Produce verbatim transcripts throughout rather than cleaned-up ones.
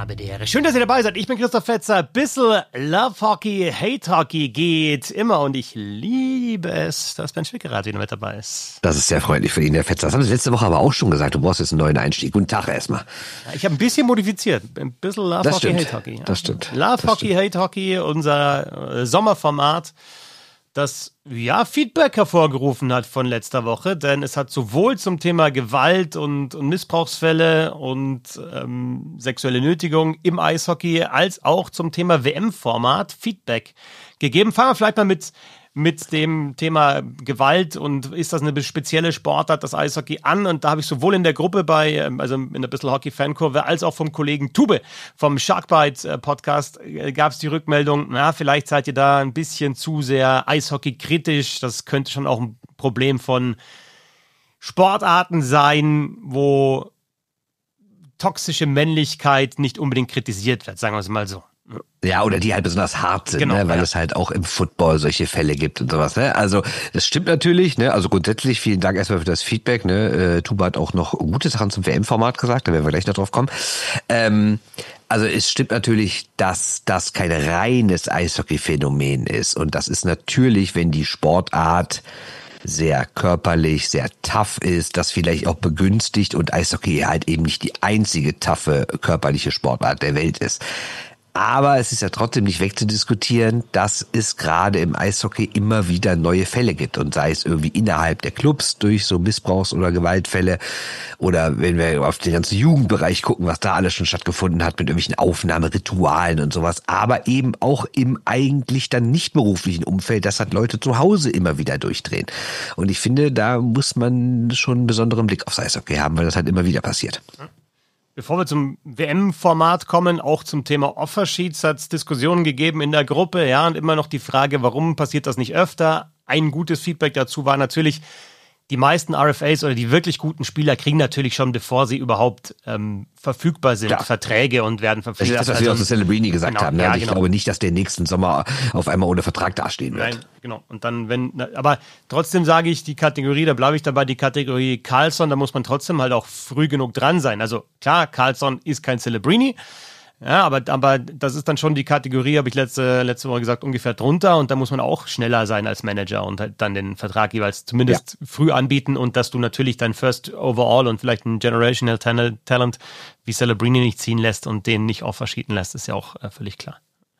Habedere. Schön, dass ihr dabei seid. Ich bin Christoph Fetzer. Bissl Love Hockey, Hate Hockey geht immer und ich liebe es, dass Ben Schwickerath wieder mit dabei ist. Das ist sehr freundlich für ihn, Herr Fetzer. Das haben Sie letzte Woche aber auch schon gesagt. Du brauchst jetzt einen neuen Einstieg. Guten Tag erstmal. Ja, ich habe ein bisschen modifiziert. Ein bisschen Love das Hockey, stimmt. Hate Hockey. Ja. Das stimmt. Love das Hockey, stimmt. Hate Hockey, unser äh, Sommerformat, das ja Feedback hervorgerufen hat von letzter Woche, denn es hat sowohl zum Thema Gewalt und, und Missbrauchsfälle und ähm, sexuelle Nötigung im Eishockey als auch zum Thema W M-Format Feedback gegeben. Fangen wir vielleicht mal mit mit dem Thema Gewalt und ist das eine spezielle Sportart, das Eishockey, an. Und da habe ich sowohl in der Gruppe bei, also in der Bissl Hockey Fankurve, als auch vom Kollegen Tube vom Sharkbite Podcast gab es die Rückmeldung, na, vielleicht seid ihr da ein bisschen zu sehr Eishockey kritisch. Das könnte schon auch ein Problem von Sportarten sein, wo toxische Männlichkeit nicht unbedingt kritisiert wird, sagen wir es mal so. Ja, oder die halt besonders hart sind, genau, ne? Weil ja. es halt auch im Football solche Fälle gibt und sowas. Ne? Also das stimmt natürlich. Ne? Also grundsätzlich vielen Dank erstmal für das Feedback. Ne? Äh, Tuba hat auch noch gute Sachen zum W M-Format gesagt, da werden wir gleich noch drauf kommen. Ähm, also es stimmt natürlich, dass das kein reines Eishockey-Phänomen ist. Und das ist natürlich, wenn die Sportart sehr körperlich, sehr tough ist, das vielleicht auch begünstigt und Eishockey halt eben nicht die einzige toughe körperliche Sportart der Welt ist. Aber es ist ja trotzdem nicht wegzudiskutieren, dass es gerade im Eishockey immer wieder neue Fälle gibt. Und sei es irgendwie innerhalb der Clubs durch so Missbrauchs- oder Gewaltfälle oder wenn wir auf den ganzen Jugendbereich gucken, was da alles schon stattgefunden hat mit irgendwelchen Aufnahmeritualen und sowas. Aber eben auch im eigentlich dann nicht beruflichen Umfeld, dass halt Leute zu Hause immer wieder durchdrehen. Und ich finde, da muss man schon einen besonderen Blick aufs Eishockey haben, weil das halt immer wieder passiert. Bevor wir zum W M-Format kommen, auch zum Thema Offersheets hat es Diskussionen gegeben in der Gruppe, ja, und immer noch die Frage, warum passiert das nicht öfter? Ein gutes Feedback dazu war natürlich, die meisten R F As oder die wirklich guten Spieler kriegen natürlich schon, bevor sie überhaupt ähm, verfügbar sind, ja. Verträge und werden verpflichtet. Das ist das, was wir also, auch zu Celebrini gesagt genau, haben. Ne? Ja, also ich genau. glaube nicht, dass der nächsten Sommer auf einmal ohne Vertrag dastehen wird. Nein, genau. Und dann, wenn, aber trotzdem sage ich, die Kategorie, da bleibe ich dabei, die Kategorie Karlsson, da muss man trotzdem halt auch früh genug dran sein. Also klar, Karlsson ist kein Celebrini. Ja, aber, aber das ist dann schon die Kategorie, habe ich letzte, letzte Woche gesagt, ungefähr drunter. Und da muss man auch schneller sein als Manager und halt dann den Vertrag jeweils zumindest ja. früh anbieten und dass du natürlich dein First Overall und vielleicht ein Generational Talent wie Celebrini nicht ziehen lässt und den nicht aufverschieden lässt, ist ja auch äh, völlig klar.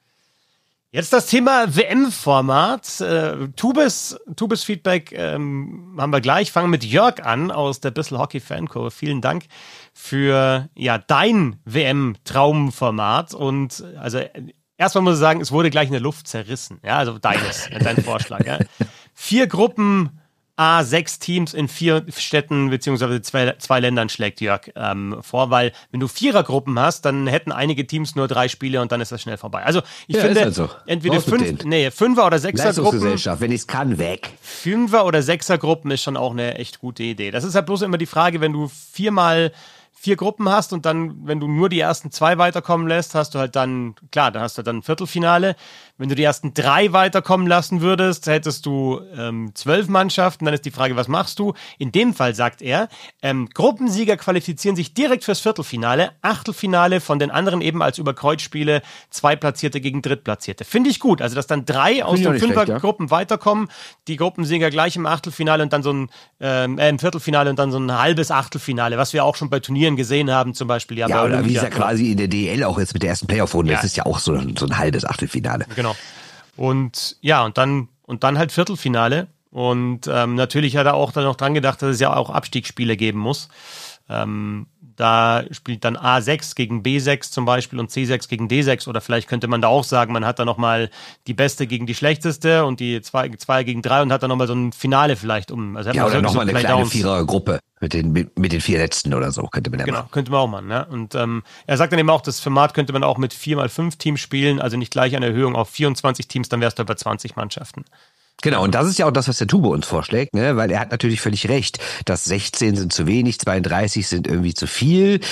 Jetzt das Thema W M-Format. Äh, Tubes, Tubes Feedback ähm, haben wir gleich. Fangen mit Jörg an aus der Bissl Hockey Fankurve. Vielen Dank für ja dein W M-Traumformat. Und also erstmal muss ich sagen, es wurde gleich in der Luft zerrissen. Ja, also deines, dein Vorschlag. Ja. Vier Gruppen, A, sechs Teams in vier Städten beziehungsweise zwei, zwei Ländern schlägt Jörg ähm, vor, weil wenn du Vierergruppen hast, dann hätten einige Teams nur drei Spiele und dann ist das schnell vorbei. Also ich ja, finde, halt so. entweder fünf, nee, Fünfer- oder Sechsergruppen, Leistungsgesellschaft, wenn ich es kann, weg. Fünfer- oder Sechsergruppen ist schon auch eine echt gute Idee. Das ist halt bloß immer die Frage, wenn du viermal vier Gruppen hast und dann, wenn du nur die ersten zwei weiterkommen lässt, hast du halt dann, klar, dann hast du dann ein Viertelfinale. Wenn du die ersten drei weiterkommen lassen würdest, hättest du ähm, zwölf Mannschaften. Dann ist die Frage, was machst du? In dem Fall sagt er, ähm, Gruppensieger qualifizieren sich direkt fürs Viertelfinale, Achtelfinale von den anderen eben als Überkreuzspiele, Zweitplatzierte gegen Drittplatzierte. Finde ich gut. Also, dass dann drei aus den Fünfergruppen ja. weiterkommen, die Gruppensieger gleich im Achtelfinale und dann so ein ähm, äh, im Viertelfinale und dann so ein halbes Achtelfinale, was wir auch schon bei Turnieren gesehen haben, zum Beispiel. Ja, ja bei oder Olympia. wie es ja quasi in der D L auch jetzt mit der ersten Playoff-Runde, ja. das ist ja auch so ein, so ein halbes Achtelfinale. Genau. Und ja, und dann und dann halt Viertelfinale. Und ähm, natürlich hat er auch dann noch dran gedacht, dass es ja auch Abstiegsspiele geben muss. Ähm, da spielt dann A sechs gegen B sechs zum Beispiel und C sechs gegen D sechs. Oder vielleicht könnte man da auch sagen, man hat da nochmal die Beste gegen die Schlechteste und die zwei, zwei gegen drei und hat dann nochmal so ein Finale vielleicht um. Also ja, oder nochmal so eine kleine Vierergruppe mit den, mit, mit den vier Letzten oder so, könnte man ja Genau, machen. könnte man auch machen. Ne? Und ähm, er sagt dann eben auch, das Format könnte man auch mit vier mal fünf Teams spielen, also nicht gleich eine Erhöhung auf vierundzwanzig Teams, dann wärst du bei zwanzig Mannschaften. Genau, und das ist ja auch das, was der Tube uns vorschlägt, ne? Weil er hat natürlich völlig recht, dass sechzehn sind zu wenig, zweiunddreißig sind irgendwie zu viel,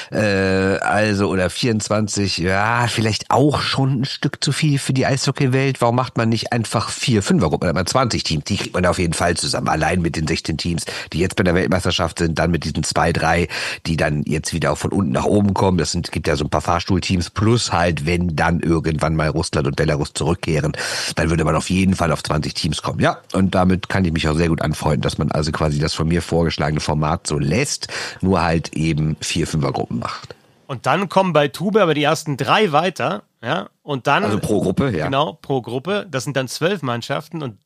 äh, also oder vierundzwanzig, ja, vielleicht auch schon ein Stück zu viel für die Eishockey-Welt. Warum macht man nicht einfach vier Fünfergruppen, dann hat man zwanzig Teams, die kriegt man auf jeden Fall zusammen, allein mit den sechzehn Teams, die jetzt bei der Weltmeisterschaft sind, dann mit diesen zwei, drei, die dann jetzt wieder auch von unten nach oben kommen. Das sind, gibt ja so ein paar Fahrstuhlteams, plus halt, wenn dann irgendwann mal Russland und Belarus zurückkehren, dann würde man auf jeden Fall auf zwanzig Teams kommen. Ja, und damit kann ich mich auch sehr gut anfreunden, dass man also quasi das von mir vorgeschlagene Format so lässt, nur halt eben vier Fünfergruppen macht. Und dann kommen bei Tube aber die ersten drei weiter, ja, und dann... Also pro Gruppe, ja. Genau, pro Gruppe. Das sind dann zwölf Mannschaften und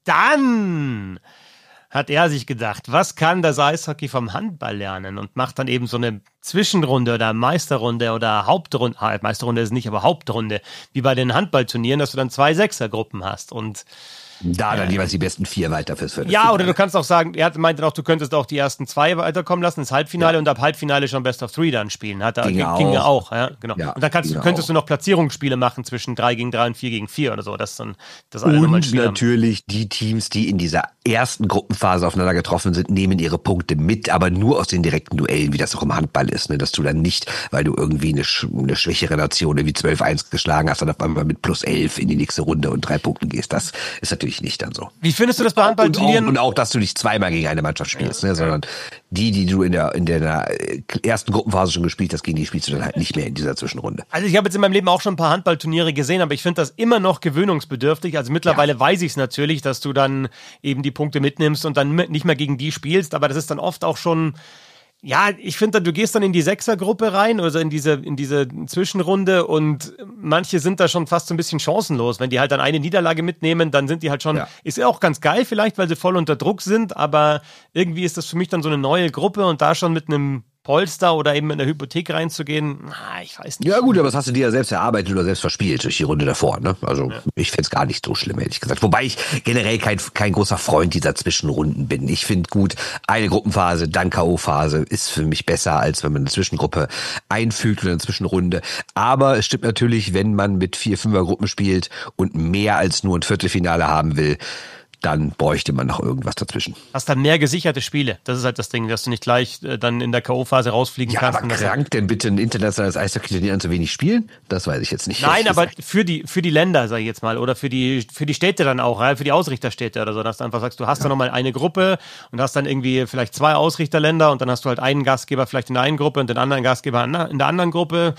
dann hat er sich gedacht, was kann das Eishockey vom Handball lernen und macht dann eben so eine Zwischenrunde oder Meisterrunde oder Hauptrunde, Meisterrunde ist nicht, aber Hauptrunde, wie bei den Handballturnieren, dass du dann zwei Sechsergruppen hast und Da dann jeweils die besten vier weiter fürs Ja, oder du kannst auch sagen, er meinte auch, du könntest auch die ersten zwei weiterkommen lassen ins Halbfinale ja. und ab Halbfinale schon Best of Three dann spielen. Hat er, ging, ging ja auch, ja, genau. Ja, und dann kannst, könntest auch. du noch Platzierungsspiele machen zwischen drei gegen drei und vier gegen vier oder so. Das dann, das alle und natürlich haben. Die Teams, die in dieser ersten Gruppenphase aufeinander getroffen sind, nehmen ihre Punkte mit, aber nur aus den direkten Duellen, wie das auch im Handball ist, ne? Dass du dann nicht, weil du irgendwie eine, eine schwächere Nation wie zwölf eins geschlagen hast, dann auf einmal mit plus elf in die nächste Runde und drei Punkten gehst. Das ist natürlich nicht dann so. Wie findest du das bei Handballturnieren? Und, und auch, dass du nicht zweimal gegen eine Mannschaft spielst, ja, ne, sondern die, die du in der in der ersten Gruppenphase schon gespielt hast, gegen die spielst du dann halt nicht mehr in dieser Zwischenrunde. Also ich habe jetzt in meinem Leben auch schon ein paar Handballturniere gesehen, aber ich finde das immer noch gewöhnungsbedürftig. Also mittlerweile ja. weiß ich es natürlich, dass du dann eben die Punkte mitnimmst und dann nicht mehr gegen die spielst, aber das ist dann oft auch schon... Ja, ich finde, du gehst dann in die Sechsergruppe rein, also in diese, in diese Zwischenrunde und manche sind da schon fast so ein bisschen chancenlos. Wenn die halt dann eine Niederlage mitnehmen, dann sind die halt schon, ja. ist ja auch ganz geil vielleicht, weil sie voll unter Druck sind, aber irgendwie ist das für mich dann so eine neue Gruppe und da schon mit einem Polster oder eben in der Hypothek reinzugehen, na, ich weiß nicht. Ja gut, aber das hast du dir ja selbst erarbeitet oder selbst verspielt durch die Runde davor, ne? Also ja. ich find's gar nicht so schlimm, ehrlich gesagt. Wobei ich generell kein, kein großer Freund dieser Zwischenrunden bin. Ich finde gut, eine Gruppenphase, dann K O-Phase ist für mich besser, als wenn man eine Zwischengruppe einfügt oder eine Zwischenrunde. Aber es stimmt natürlich, wenn man mit vier Fünfergruppen spielt und mehr als nur ein Viertelfinale haben will, dann bräuchte man noch irgendwas dazwischen. Hast dann mehr gesicherte Spiele. Das ist halt das Ding, dass du nicht gleich äh, dann in der K O-Phase rausfliegen ja, kannst. Aber krank denn bitte ein internationales Eishockey-Turnier an zu wenig spielen? Das weiß ich jetzt nicht. Nein, aber für die, für die Länder, sag ich jetzt mal, oder für die, für die Städte dann auch, ja, für die Ausrichterstädte oder so, dass du einfach sagst, du hast ja. dann nochmal eine Gruppe und hast dann irgendwie vielleicht zwei Ausrichterländer und dann hast du halt einen Gastgeber vielleicht in der einen Gruppe und den anderen Gastgeber in der anderen Gruppe.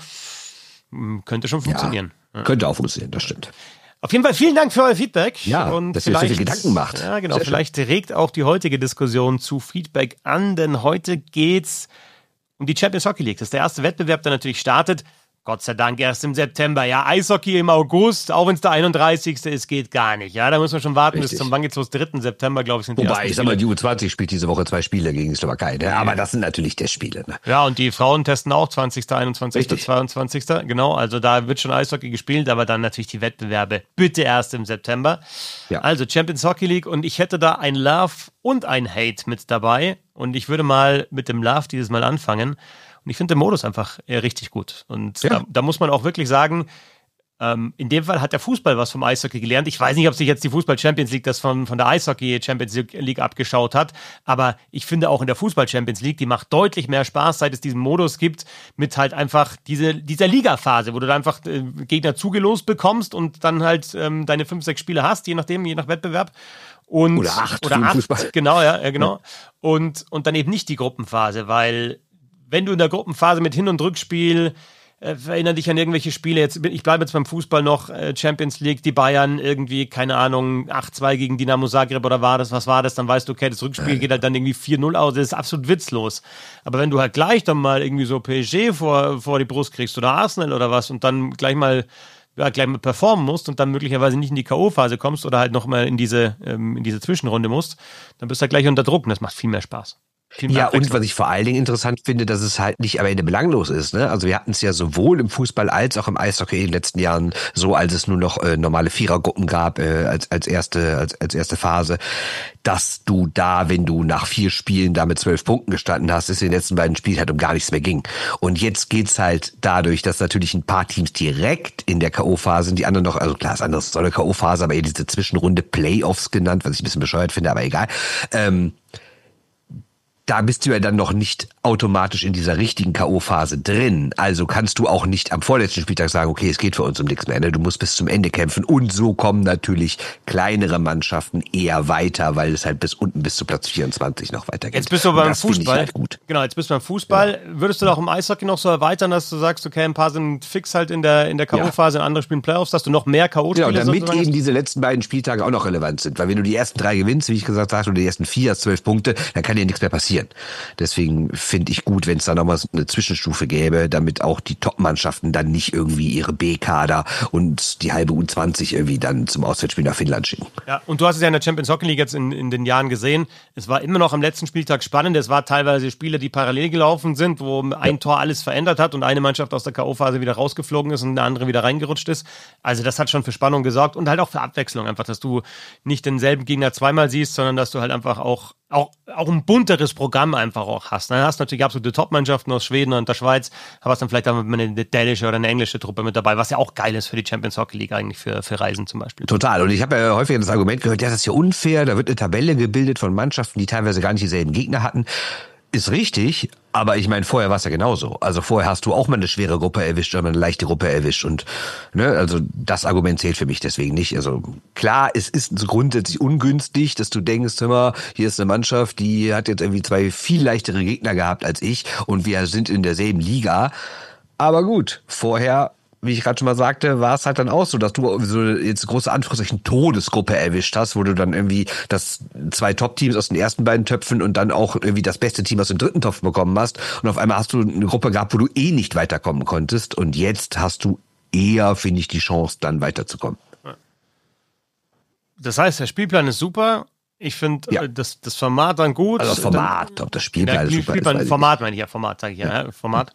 Könnte schon funktionieren. Ja, könnte auch funktionieren, das stimmt. Auf jeden Fall vielen Dank für euer Feedback. Ja, und dass ihr euch so viel Gedanken macht. Ja, genau. Sehr vielleicht schön. Regt auch die heutige Diskussion zu Feedback an, denn heute geht's um die Champions Hockey League. Das ist der erste Wettbewerb, der natürlich startet. Gott sei Dank erst im September. Ja, Eishockey im August, auch wenn es der einunddreißigste ist, geht gar nicht. Ja, da muss man schon warten Richtig. bis zum, wann geht's los? dritten September, glaube ich, sind die Wobei, ich sag mal, die U zwanzig spielt diese Woche zwei Spiele gegen die Slowakei. Ne? Aber das sind natürlich Testspiele. Ne? Ja, und die Frauen testen auch zwanzigsten, einundzwanzigsten, zweiundzwanzigsten Genau, also da wird schon Eishockey gespielt, aber dann natürlich die Wettbewerbe bitte erst im September. Ja. Also Champions Hockey League und ich hätte da ein Love und ein Hate mit dabei. Und ich würde mal mit dem Love dieses Mal anfangen. Und ich finde den Modus einfach äh, richtig gut. Und ja. da, da muss man auch wirklich sagen, ähm, in dem Fall hat der Fußball was vom Eishockey gelernt. Ich weiß nicht, ob sich jetzt die Fußball-Champions League das von, von der Eishockey-Champions League abgeschaut hat, aber ich finde auch in der Fußball-Champions League, die macht deutlich mehr Spaß, seit es diesen Modus gibt, mit halt einfach diese, dieser Liga-Phase, wo du da einfach äh, Gegner zugelost bekommst und dann halt ähm, deine fünf, sechs Spiele hast, je nachdem, je nach Wettbewerb. Und, oder acht. Oder acht, Fußball. genau, ja, ja genau. Ja. Und, und dann eben nicht die Gruppenphase, weil wenn du in der Gruppenphase mit Hin- und Rückspiel, äh, erinnere dich an irgendwelche Spiele, jetzt ich bleibe jetzt beim Fußball noch, äh, Champions League, die Bayern irgendwie, keine Ahnung, acht zwei gegen Dynamo Zagreb oder war das, was war das, dann weißt du, okay, das Rückspiel geht halt dann irgendwie vier null aus, das ist absolut witzlos. Aber wenn du halt gleich dann mal irgendwie so P S G vor, vor die Brust kriegst oder Arsenal oder was und dann gleich mal ja, gleich mal performen musst und dann möglicherweise nicht in die K O-Phase kommst oder halt nochmal in diese, ähm, in diese Zwischenrunde musst, dann bist du halt gleich unter Druck und das macht viel mehr Spaß. Viel mehr Ja, und Abwechslung. was ich vor allen Dingen interessant finde, dass es halt nicht am Ende belanglos ist. Ne? Also wir hatten es ja sowohl im Fußball als auch im Eishockey in den letzten Jahren so, als es nur noch äh, normale Vierergruppen gab äh, als als erste als als erste Phase, dass du da, wenn du nach vier Spielen da mit zwölf Punkten gestanden hast, es in den letzten beiden Spielen halt um gar nichts mehr ging. Und jetzt geht's halt dadurch, dass natürlich ein paar Teams direkt in der K O-Phase sind, die anderen noch, also klar, das andere ist so eine K O-Phase, aber eher diese Zwischenrunde Playoffs genannt, was ich ein bisschen bescheuert finde, aber egal. Ähm, Da bist du ja dann noch nicht automatisch in dieser richtigen K O-Phase drin. Also kannst du auch nicht am vorletzten Spieltag sagen, okay, es geht für uns um nichts mehr. Ne? Du musst bis zum Ende kämpfen. Und so kommen natürlich kleinere Mannschaften eher weiter, weil es halt bis unten bis zu Platz vierundzwanzig noch weitergeht. Jetzt bist du Und beim das finde ich Fußball. halt gut. Genau, jetzt bist du beim Fußball. Ja. Würdest du doch im Eishockey noch so erweitern, dass du sagst, okay, ein paar sind fix halt in der, in der K O-Phase, ja. andere spielen Playoffs, dass du noch mehr K O-Spiele Genau, damit sozusagen eben diese letzten beiden Spieltage auch noch relevant sind. Weil wenn du die ersten drei gewinnst, wie ich gesagt habe, oder die ersten vier, hast zwölf Punkte, dann kann dir nichts mehr passieren. Deswegen finde ich gut, wenn es da nochmal eine Zwischenstufe gäbe, damit auch die Top-Mannschaften dann nicht irgendwie ihre B-Kader und die halbe U zwanzig irgendwie dann zum Auswärtsspiel nach Finnland schicken. Ja, und du hast es ja in der Champions Hockey League jetzt in, in den Jahren gesehen. Es war immer noch am letzten Spieltag spannend. Es war teilweise Spiele, die parallel gelaufen sind, wo ein ja. Tor alles verändert hat und eine Mannschaft aus der K O-Phase wieder rausgeflogen ist und eine andere wieder reingerutscht ist. Also das hat schon für Spannung gesorgt und halt auch für Abwechslung. Einfach, dass du nicht denselben Gegner zweimal siehst, sondern dass du halt einfach auch Auch, auch ein bunteres Programm einfach auch hast. Dann hast du natürlich absolute Top-Mannschaften aus Schweden und der Schweiz, aber hast dann vielleicht auch eine dänische oder eine englische Truppe mit dabei, was ja auch geil ist für die Champions Hockey League eigentlich, für, für Reisen zum Beispiel. Total. Und ich habe ja häufig das Argument gehört, ja, das ist ja unfair, da wird eine Tabelle gebildet von Mannschaften, die teilweise gar nicht dieselben Gegner hatten. Ist richtig, aber ich meine, vorher war es ja genauso. Also vorher hast du auch mal eine schwere Gruppe erwischt oder mal eine leichte Gruppe erwischt und ne, also das Argument zählt für mich deswegen nicht. Also klar, es ist grundsätzlich ungünstig, dass du denkst, hör mal, hier ist eine Mannschaft, die hat jetzt irgendwie zwei viel leichtere Gegner gehabt als ich und wir sind in derselben Liga. Aber gut, vorher, wie ich gerade schon mal sagte, war es halt dann auch so, dass du so jetzt große Anführungszeichen Todesgruppe erwischt hast, wo du dann irgendwie das zwei Top-Teams aus den ersten beiden Töpfen und dann auch irgendwie das beste Team aus dem dritten Topf bekommen hast. Und auf einmal hast du eine Gruppe gehabt, wo du eh nicht weiterkommen konntest. Und jetzt hast du eher, finde ich, die Chance, dann weiterzukommen. Das heißt, der Spielplan ist super. Ich finde ja. das, das Format dann gut. Also das Format, ob das Spielplan ja, super Spielplan, ist. Format meine ich ja, Format sage ich ja, ja. Format.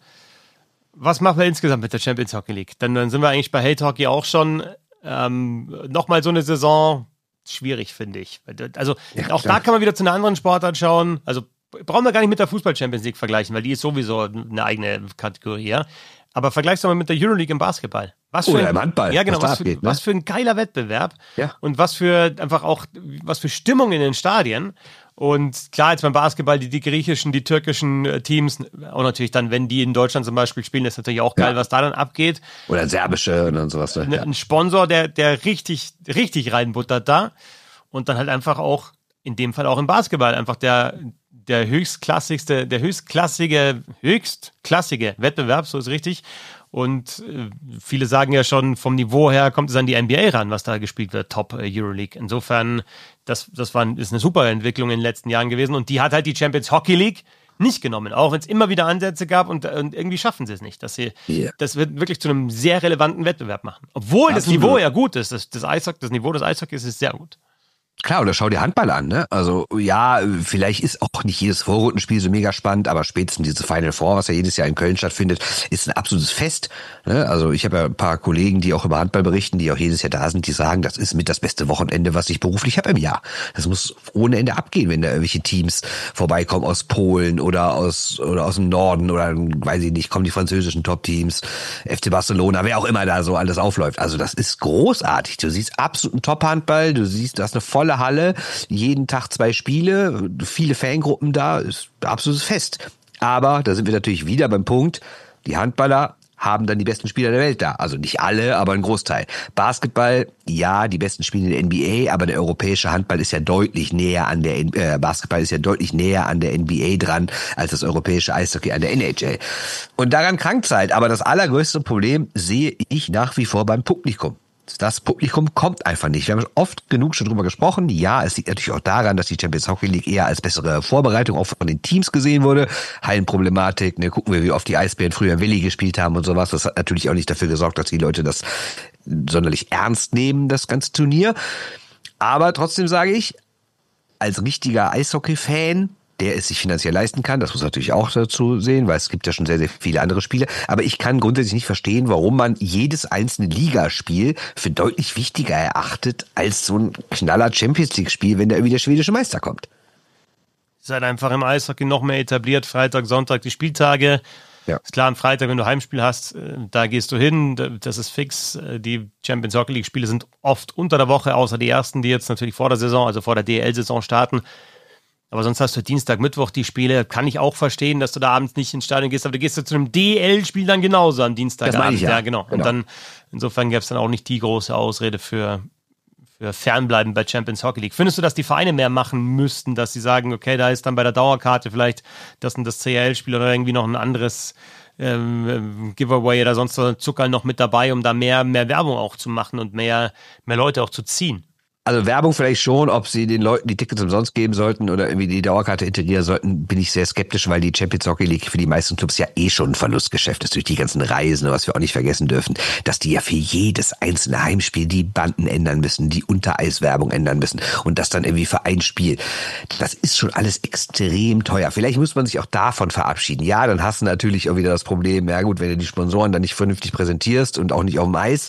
Was machen wir insgesamt mit der Champions Hockey League? Denn dann sind wir eigentlich bei Hate Hockey auch schon ähm, nochmal so eine Saison schwierig, finde ich. Also ja, auch klar. Da kann man wieder zu einer anderen Sportart schauen. Also brauchen wir gar nicht mit der Fußball-Champions League vergleichen, weil die ist sowieso eine eigene Kategorie. Ja? Aber vergleichst du mal mit der Euroleague im Basketball. Was für Oder ein, im Handball. Ja, genau. Was, was, abgeht, für, ne? was für ein geiler Wettbewerb. Ja. Und was für einfach auch, was für Stimmung in den Stadien. Und klar, jetzt beim Basketball, die, die griechischen, die türkischen äh, Teams, auch natürlich dann, wenn die in Deutschland zum Beispiel spielen, ist natürlich auch geil, ja. was da dann abgeht. Oder serbische und sowas. Ne? Ja. Ein Sponsor, der, der richtig, richtig reinbuttert da. Und dann halt einfach auch, in dem Fall auch im Basketball, einfach der, der höchstklassigste, der höchstklassige, höchstklassige Wettbewerb, so ist richtig. Und äh, viele sagen ja schon, vom Niveau her kommt es an die N B A ran, was da gespielt wird, Top äh, Euroleague. Insofern, das, das war, ist eine super Entwicklung in den letzten Jahren gewesen. Und die hat halt die Champions Hockey League nicht genommen, auch wenn es immer wieder Ansätze gab und, und irgendwie schaffen sie es nicht. Dass sie, yeah. Das wird wirklich zu einem sehr relevanten Wettbewerb machen. Obwohl Absolut. Das Niveau ja gut ist. Das, das, Eishockey, das Niveau des Eishockeys ist sehr gut. Klar, oder schau dir Handball an, ne? Also ja, vielleicht ist auch nicht jedes Vorrundenspiel so mega spannend, aber spätestens diese Final Four, was ja jedes Jahr in Köln stattfindet, ist ein absolutes Fest. Ne? Also ich habe ja ein paar Kollegen, die auch über Handball berichten, die auch jedes Jahr da sind, die sagen, das ist mit das beste Wochenende, was ich beruflich habe im Jahr. Das muss ohne Ende abgehen, wenn da irgendwelche Teams vorbeikommen aus Polen oder aus oder aus dem Norden oder weiß ich nicht, kommen die französischen Top-Teams, F C Barcelona, wer auch immer da so alles aufläuft. Also das ist großartig. Du siehst absoluten Top-Handball, du siehst, du hast eine volle Halle, jeden Tag zwei Spiele, viele Fangruppen da, ist ein absolutes Fest. Aber da sind wir natürlich wieder beim Punkt, die Handballer haben dann die besten Spieler der Welt da. Also nicht alle, aber ein Großteil. Basketball, ja, die besten Spiele in der N B A, aber der europäische Handball ist ja deutlich näher an der, äh, Basketball ist ja deutlich näher an der N B A dran, als das europäische Eishockey an der N H L. Und daran krankt's halt. Aber das allergrößte Problem sehe ich nach wie vor beim Publikum. Das Publikum kommt einfach nicht. Wir haben oft genug schon drüber gesprochen. Ja, es liegt natürlich auch daran, dass die Champions Hockey League eher als bessere Vorbereitung auch von den Teams gesehen wurde. Hallenproblematik, ne, gucken wir, wie oft die Eisbären früher Willi gespielt haben und sowas. Das hat natürlich auch nicht dafür gesorgt, dass die Leute das sonderlich ernst nehmen, das ganze Turnier. Aber trotzdem sage ich, als richtiger Eishockey-Fan, der es sich finanziell leisten kann. Das muss natürlich auch dazu sehen, weil es gibt ja schon sehr, sehr viele andere Spiele. Aber ich kann grundsätzlich nicht verstehen, warum man jedes einzelne Ligaspiel für deutlich wichtiger erachtet als so ein knaller Champions-League-Spiel, wenn da irgendwie der schwedische Meister kommt. Seid einfach im Eishockey noch mehr etabliert. Freitag, Sonntag die Spieltage. Ja. Ist klar, am Freitag, wenn du Heimspiel hast, da gehst du hin, das ist fix. Die Champions Hockey League Spiele sind oft unter der Woche, außer die ersten, die jetzt natürlich vor der Saison, also vor der D E L-Saison starten. Aber sonst hast du Dienstag, Mittwoch die Spiele. Kann ich auch verstehen, dass du da abends nicht ins Stadion gehst, aber du gehst ja zu einem D E L-Spiel dann genauso am Dienstagabend. Das meine ich, ja. ja, genau. genau. Und dann, insofern gäbe es dann auch nicht die große Ausrede für, für Fernbleiben bei Champions Hockey League. Findest du, dass die Vereine mehr machen müssten, dass sie sagen, okay, da ist dann bei der Dauerkarte vielleicht das und das C L L-Spiel oder irgendwie noch ein anderes ähm, Giveaway oder sonst so Zucker noch mit dabei, um da mehr, mehr Werbung auch zu machen und mehr, mehr Leute auch zu ziehen? Also Werbung vielleicht schon, ob sie den Leuten die Tickets umsonst geben sollten oder irgendwie die Dauerkarte integrieren sollten, bin ich sehr skeptisch, weil die Champions Hockey League für die meisten Clubs ja eh schon ein Verlustgeschäft ist durch die ganzen Reisen, was wir auch nicht vergessen dürfen, dass die ja für jedes einzelne Heimspiel die Banden ändern müssen, die Untereiswerbung ändern müssen und das dann irgendwie für ein Spiel. Das ist schon alles extrem teuer. Vielleicht muss man sich auch davon verabschieden. Ja, dann hast du natürlich auch wieder das Problem, ja gut, wenn du die Sponsoren dann nicht vernünftig präsentierst und auch nicht auf dem Eis,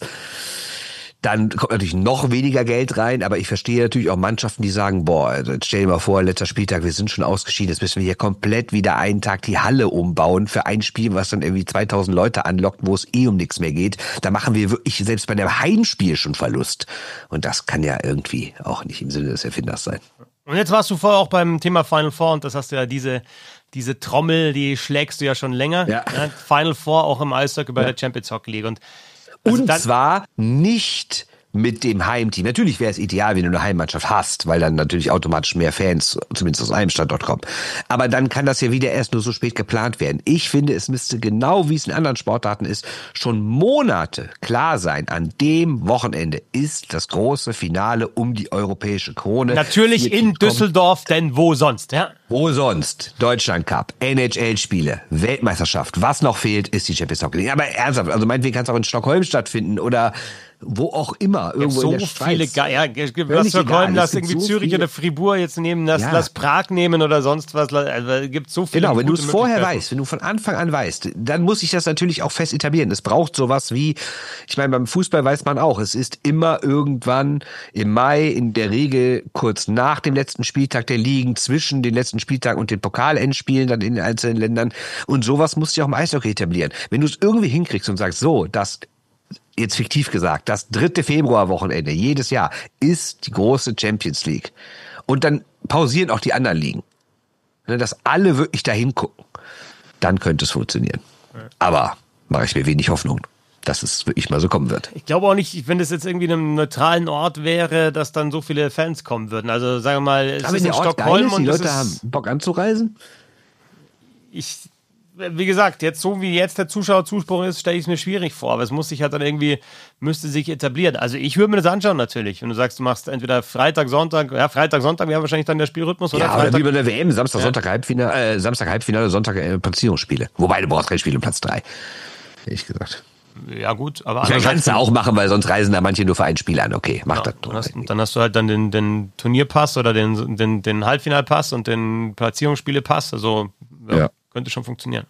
dann kommt natürlich noch weniger Geld rein, aber ich verstehe natürlich auch Mannschaften, die sagen, boah, jetzt stell dir mal vor, letzter Spieltag, wir sind schon ausgeschieden, jetzt müssen wir hier komplett wieder einen Tag die Halle umbauen für ein Spiel, was dann irgendwie zweitausend Leute anlockt, wo es eh um nichts mehr geht. Da machen wir wirklich selbst bei dem Heimspiel schon Verlust. Und das kann ja irgendwie auch nicht im Sinne des Erfinders sein. Und jetzt warst du vorher auch beim Thema Final Four und das hast du ja diese, diese Trommel, die schlägst du ja schon länger. Ja. Ja, Final Four auch im Eishockey bei ja. der Champions Hockey League. Und Also und zwar nicht mit dem Heimteam. Natürlich wäre es ideal, wenn du eine Heimmannschaft hast, weil dann natürlich automatisch mehr Fans, zumindest aus einem Standort, kommen. Aber dann kann das ja wieder erst nur so spät geplant werden. Ich finde, es müsste genau, wie es in anderen Sportarten ist, schon Monate klar sein. An dem Wochenende ist das große Finale um die europäische Krone. Natürlich Hier in Düsseldorf, denn wo sonst, ja? Wo sonst? Deutschland Cup, N H L-Spiele, Weltmeisterschaft. Was noch fehlt, ist die Champions Hockey League. Aber ernsthaft, also meinetwegen kann es auch in Stockholm stattfinden oder wo auch immer, irgendwo so in der Schweiz. Viele Ge- ja, lass Stockholm, lass irgendwie so Zürich viele. Oder Fribourg jetzt nehmen, lass, ja. lass Prag nehmen oder sonst was. Also, gibt so viele. Genau, wenn du es vorher weißt, wenn du von Anfang an weißt, dann muss ich das natürlich auch fest etablieren. Es braucht sowas wie, ich meine, beim Fußball weiß man auch, es ist immer irgendwann im Mai, in der Regel kurz nach dem letzten Spieltag der Ligen, zwischen den letzten Spieltagen und den Pokalendspielen dann in den einzelnen Ländern. Und sowas musst du ja auch im Eishockey etablieren. Wenn du es irgendwie hinkriegst und sagst, so, das jetzt fiktiv gesagt, das dritte Februarwochenende jedes Jahr ist die große Champions League. Und dann pausieren auch die anderen Ligen. Dass alle wirklich dahin gucken. Dann könnte es funktionieren. Aber mache ich mir wenig Hoffnung, dass es wirklich mal so kommen wird. Ich glaube auch nicht, wenn das jetzt irgendwie in einem neutralen Ort wäre, dass dann so viele Fans kommen würden. Also sagen wir mal, es Aber ist in in Stockholm ist, und die Leute ist, haben Bock anzureisen. Ich Wie gesagt, jetzt so wie jetzt der Zuschauerzuspruch ist, stelle ich es mir schwierig vor, aber es muss sich halt dann irgendwie, müsste sich etablieren. Also ich würde mir das anschauen natürlich, wenn du sagst, du machst entweder Freitag, Sonntag, ja Freitag, Sonntag wäre wahrscheinlich dann der Spielrhythmus, oder? Ja, Freitag. oder wie bei der W M, Samstag, ja. Sonntag, Halbfinale, äh, Samstag, Halbfinale, Sonntag, äh, Platzierungsspiele. Wobei, du brauchst kein Spiel um Platz drei, ehrlich gesagt. Ja gut, aber... Ich meine, kannst du auch machen, weil sonst reisen da manche nur für ein Spiel an. Okay, mach ja, das. Dann hast, dann hast du halt dann den, den Turnierpass oder den, den, den Halbfinalpass und den Platzierungsspielepass, also ja, ja. könnte schon funktionieren.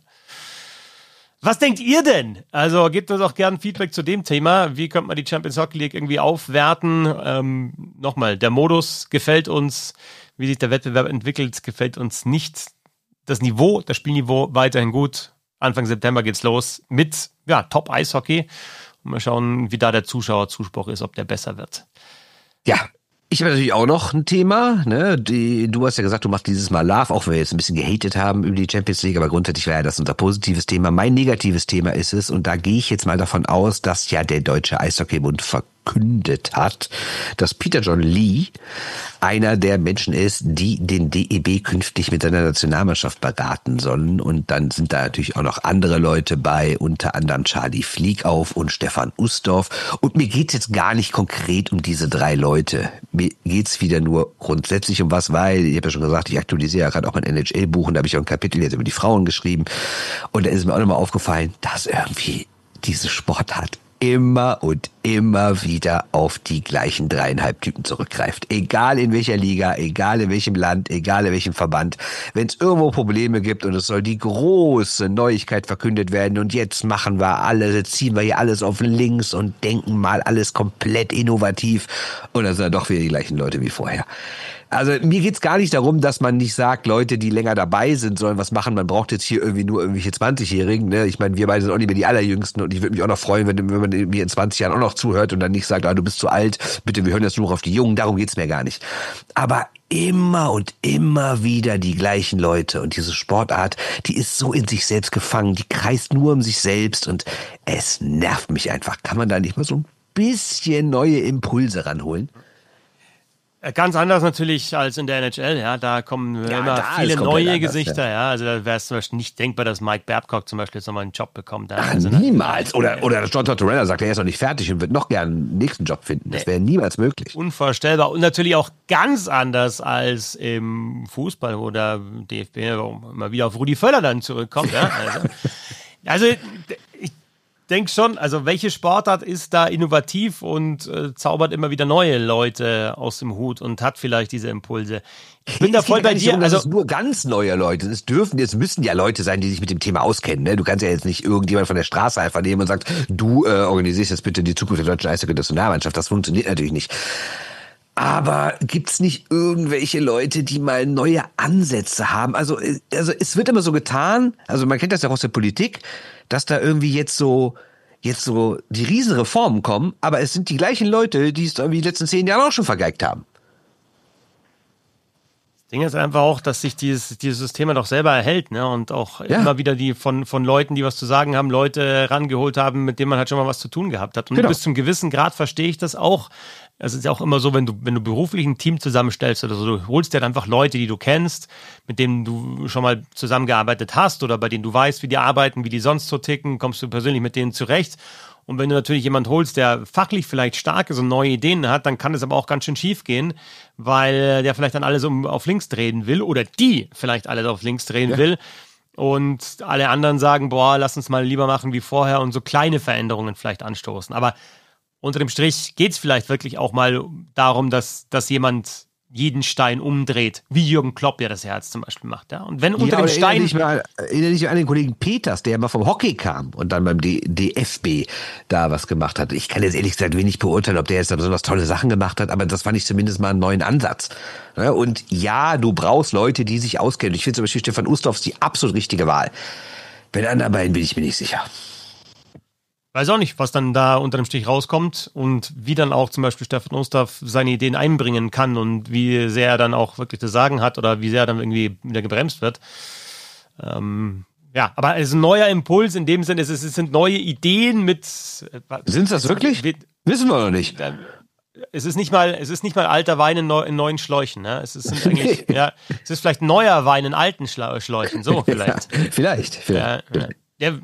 Was denkt ihr denn? Also gebt uns auch gerne Feedback zu dem Thema. Wie könnte man die Champions Hockey League irgendwie aufwerten? Ähm, nochmal, der Modus gefällt uns. Wie sich der Wettbewerb entwickelt, gefällt uns nicht. Das Niveau, das Spielniveau weiterhin gut. Anfang September geht's los mit ja, Top-Eishockey. Und mal schauen, wie da der Zuschauerzuspruch ist, ob der besser wird. Ja. Ich habe natürlich auch noch ein Thema, ne? Die, du hast ja gesagt, du machst dieses Mal Love, auch wenn wir jetzt ein bisschen gehatet haben über die Champions League, aber grundsätzlich war ja das unser positives Thema. Mein negatives Thema ist es, und da gehe ich jetzt mal davon aus, dass ja der Deutsche Eishockeybund verkündet hat, dass Peter John Lee einer der Menschen ist, die den D E B künftig mit seiner Nationalmannschaft beraten sollen. Und dann sind da natürlich auch noch andere Leute bei, unter anderem Charlie Fliegauf und Stefan Ustorf. Und mir geht's jetzt gar nicht konkret um diese drei Leute. Mir geht's wieder nur grundsätzlich um was, weil, ich habe ja schon gesagt, ich aktualisiere ja gerade auch mein N H L-Buch und da habe ich auch ein Kapitel jetzt über die Frauen geschrieben. Und da ist mir auch nochmal aufgefallen, dass irgendwie diese Sportart immer und immer wieder auf die gleichen dreieinhalb Typen zurückgreift. Egal in welcher Liga, egal in welchem Land, egal in welchem Verband. Wenn es irgendwo Probleme gibt und es soll die große Neuigkeit verkündet werden und jetzt machen wir alles, jetzt ziehen wir hier alles auf links und denken mal alles komplett innovativ und dann sind dann doch wieder die gleichen Leute wie vorher. Also mir geht's gar nicht darum, dass man nicht sagt, Leute, die länger dabei sind, sollen was machen. Man braucht jetzt hier irgendwie nur irgendwelche zwanzigjährigen. Ne? Ich meine, wir beide sind auch nicht mehr die Allerjüngsten und ich würde mich auch noch freuen, wenn, wenn man mir in zwanzig Jahren auch noch zuhört und dann nicht sagt, ah, du bist zu alt, bitte, wir hören jetzt nur noch auf die Jungen. Darum geht's mir gar nicht. Aber immer und immer wieder die gleichen Leute und diese Sportart, die ist so in sich selbst gefangen, die kreist nur um sich selbst und es nervt mich einfach. Kann man da nicht mal so ein bisschen neue Impulse ranholen? Ganz anders natürlich als in der N H L, ja, da kommen ja, immer viele neue anders, Gesichter, ja. ja, also da wäre es zum Beispiel nicht denkbar, dass Mike Babcock zum Beispiel jetzt nochmal einen Job bekommt. Ach, also niemals, oder, oder John Tortorella sagt, er ist noch nicht fertig und wird noch gerne einen nächsten Job finden, das wäre niemals möglich. Unvorstellbar und natürlich auch ganz anders als im Fußball, wo der D F B immer wieder auf Rudi Völler dann zurückkommt, ja, also, also ich denke schon, also welche Sportart ist da innovativ und äh, zaubert immer wieder neue Leute aus dem Hut und hat vielleicht diese Impulse. Ich bin es da voll bei dir. Darum, also es nur ganz neue Leute. Es dürfen, es müssen ja Leute sein, die sich mit dem Thema auskennen. Ne? Du kannst ja jetzt nicht irgendjemand von der Straße einfach nehmen und sagst, du äh, organisierst jetzt bitte die Zukunft der deutschen Eishockey-Nationalmannschaft. Das funktioniert natürlich nicht. Aber gibt's nicht irgendwelche Leute, die mal neue Ansätze haben? Also, also es wird immer so getan, also man kennt das ja auch aus der Politik, dass da irgendwie jetzt so jetzt so die Riesenreformen kommen, aber es sind die gleichen Leute, die es irgendwie die letzten zehn Jahre auch schon vergeigt haben. Das Ding ist einfach auch, dass sich dieses, dieses System doch selber erhält, ne? Und auch ja. immer wieder die von, von Leuten, die was zu sagen haben, Leute rangeholt haben, mit denen man halt schon mal was zu tun gehabt hat. Und genau. bis zum gewissen Grad verstehe ich das auch. Es ist ja auch immer so, wenn du, wenn du beruflich ein Team zusammenstellst oder so, du holst dir dann einfach Leute, die du kennst, mit denen du schon mal zusammengearbeitet hast oder bei denen du weißt, wie die arbeiten, wie die sonst so ticken, kommst du persönlich mit denen zurecht. Und wenn du natürlich jemanden holst, der fachlich vielleicht stark ist und neue Ideen hat, dann kann es aber auch ganz schön schief gehen, weil der vielleicht dann alles um, auf links drehen will oder die vielleicht alles auf links drehen ja. will. Und alle anderen sagen, boah, lass uns mal lieber machen wie vorher und so kleine Veränderungen vielleicht anstoßen. Aber unter dem Strich geht es vielleicht wirklich auch mal darum, dass, dass jemand jeden Stein umdreht, wie Jürgen Klopp ja das Herz zum Beispiel macht. Ja? Und wenn unter ja, dem Stein... Erinnere dich mal, erinnere dich an den Kollegen Peters, der mal vom Hockey kam und dann beim D- DFB da was gemacht hat. Ich kann jetzt ehrlich gesagt wenig beurteilen, ob der jetzt da besonders tolle Sachen gemacht hat, aber das fand ich zumindest mal einen neuen Ansatz. Ja, und ja, du brauchst Leute, die sich auskennen. Ich finde zum Beispiel Stefan Ustorf die absolut richtige Wahl. Bei den anderen beiden bin ich mir nicht sicher. Weiß auch nicht, was dann da unter dem Strich rauskommt und wie dann auch zum Beispiel Stefan Ustorf seine Ideen einbringen kann und wie sehr er dann auch wirklich das Sagen hat oder wie sehr er dann irgendwie wieder gebremst wird. Ähm, ja, aber es ist ein neuer Impuls in dem Sinne, es, ist, es sind neue Ideen mit... Sind es das wirklich? Mit, Wissen wir noch nicht. Es ist nicht mal, es ist nicht mal alter Wein in, neu, in neuen Schläuchen. Ne? Es ist sind eigentlich, ja, es ist vielleicht neuer Wein in alten Schla- Schläuchen, so vielleicht. Ja, vielleicht, vielleicht. Ja, ja. Der,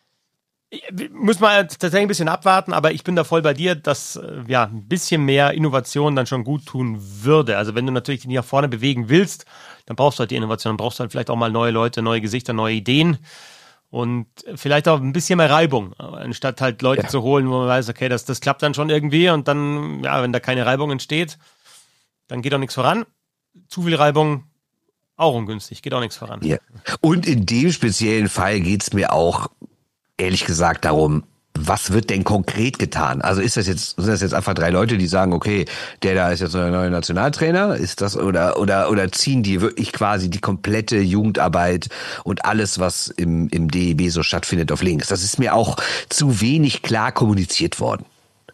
muss man tatsächlich ein bisschen abwarten, aber ich bin da voll bei dir, dass ja ein bisschen mehr Innovation dann schon gut tun würde. Also wenn du natürlich die nach vorne bewegen willst, dann brauchst du halt die Innovation, dann brauchst du halt vielleicht auch mal neue Leute, neue Gesichter, neue Ideen und vielleicht auch ein bisschen mehr Reibung, anstatt halt Leute ja. zu holen, wo man weiß, okay, das, das klappt dann schon irgendwie und dann, ja, wenn da keine Reibung entsteht, dann geht auch nichts voran. Zu viel Reibung, auch ungünstig, geht auch nichts voran. Ja. Und in dem speziellen Fall geht's mir auch ehrlich gesagt darum, was wird denn konkret getan? Also ist das jetzt, sind das jetzt einfach drei Leute, die sagen, okay, der da ist jetzt der neue Nationaltrainer, ist das, oder, oder, oder ziehen die wirklich quasi die komplette Jugendarbeit und alles, was im, im D E B so stattfindet, auf links? Das ist mir auch zu wenig klar kommuniziert worden.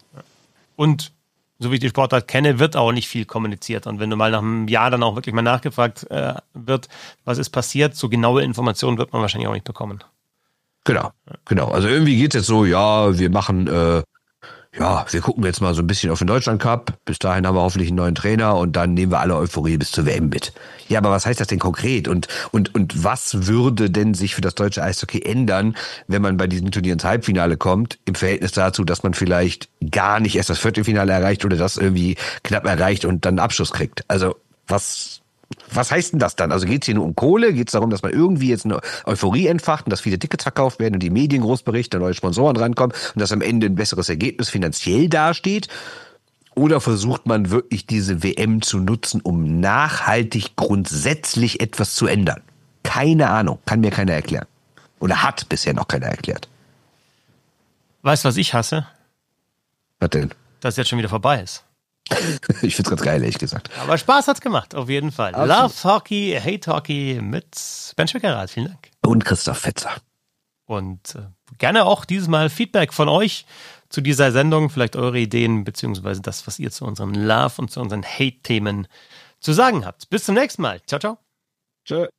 Und so wie ich die Sportart kenne, wird auch nicht viel kommuniziert. Und wenn du mal nach einem Jahr dann auch wirklich mal nachgefragt äh, wird, was ist passiert, so genaue Informationen wird man wahrscheinlich auch nicht bekommen. Genau, genau. Also irgendwie geht's jetzt so, ja, wir machen, äh, ja, wir gucken jetzt mal so ein bisschen auf den Deutschland Cup. Bis dahin haben wir hoffentlich einen neuen Trainer und dann nehmen wir alle Euphorie bis zur W M mit. Ja, aber was heißt das denn konkret? Und, und, und was würde denn sich für das deutsche Eishockey ändern, wenn man bei diesen Turnieren ins Halbfinale kommt, im Verhältnis dazu, dass man vielleicht gar nicht erst das Viertelfinale erreicht oder das irgendwie knapp erreicht und dann einen Abschluss kriegt? Also, was, Was heißt denn das dann? Also geht es hier nur um Kohle? Geht es darum, dass man irgendwie jetzt eine Euphorie entfacht und dass viele Tickets verkauft werden und die Medien groß berichten, neue Sponsoren rankommen und dass am Ende ein besseres Ergebnis finanziell dasteht? Oder versucht man wirklich diese W M zu nutzen, um nachhaltig grundsätzlich etwas zu ändern? Keine Ahnung, kann mir keiner erklären. Oder hat bisher noch keiner erklärt. Weißt du, was ich hasse? Was denn? Dass es jetzt schon wieder vorbei ist. Ich find's ganz geil, ehrlich gesagt. Aber Spaß hat's gemacht, auf jeden Fall. Absolut. Love Hockey, Hate Hockey mit Ben Schwickerath. Vielen Dank. Und Christoph Fetzer. Und äh, gerne auch dieses Mal Feedback von euch zu dieser Sendung. Vielleicht eure Ideen, beziehungsweise das, was ihr zu unseren Love- und zu unseren Hate-Themen zu sagen habt. Bis zum nächsten Mal. Ciao, ciao. Tschö.